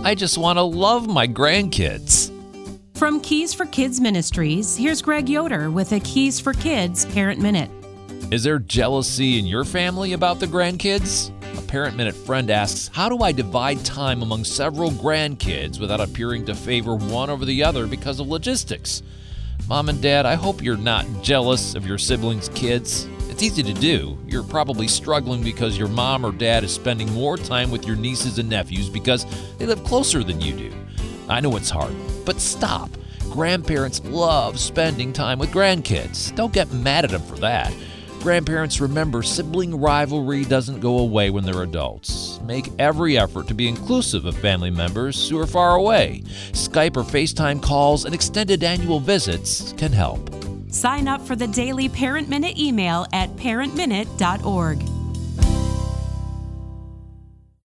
I just want to love my grandkids. From Keys for Kids Ministries, here's Greg Yoder with a Keys for Kids Parent Minute. Is there jealousy in your family about the grandkids? A Parent Minute friend asks, how do I divide time among several grandkids without appearing to favor one over the other because of logistics? Mom and Dad, I hope you're not jealous of your siblings' kids. It's easy to do. You're probably struggling because your mom or dad is spending more time with your nieces and nephews because they live closer than you do. I know it's hard, but stop. Grandparents love spending time with grandkids. Don't get mad at them for that. Grandparents, remember, sibling rivalry doesn't go away when they're adults. Make every effort to be inclusive of family members who are far away. Skype or FaceTime calls and extended annual visits can help. Sign up for the daily Parent Minute email at parentminute.org.